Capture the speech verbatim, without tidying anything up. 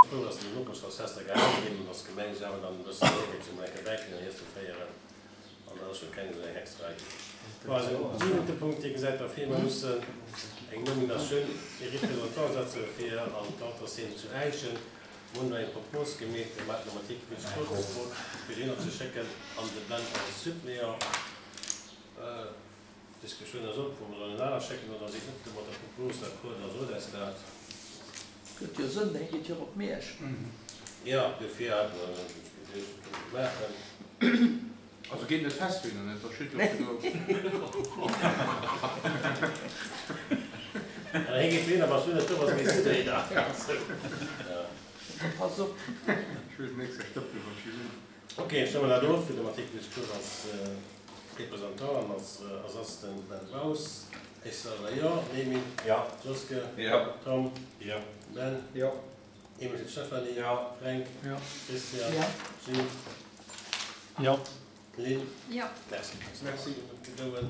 dat is nog eens zestig jaar in als gemeen zouden dan dus een lekker werk in de eerste vier en dan zo kennen ze extra. Maar de punt die gezegd dat firma moesten een nomination resultaat dat ze via aan dat zijn zu eigen moet wij een propos gemeet de mathematiek dus goed voor gezien dat ze checken aan de band van de subleer discussie is op voor we zullen checken dat is niet wat de propos dat goed dat zo dat staat. Kunt je zin denk je op meer? Ja, de vier Also geht das festfinden, das schüttelt ja, ik heb weer maar zo dat was niet zo deed. Ja. Pas op. Ich will nichts stoppen von Schülern. Oké, zo naar door voor de mathematische als representant als als assistent bij Klaus. Is er ja, neem ik. Ja. Joske. Ja. Tom. Ja. Ben. Ja. Iemand het Stefanie. Ja. Frank. Ja. Christian. Ja. Gilles. Ja. Lynn. Ja. Merci. Merci. Doen.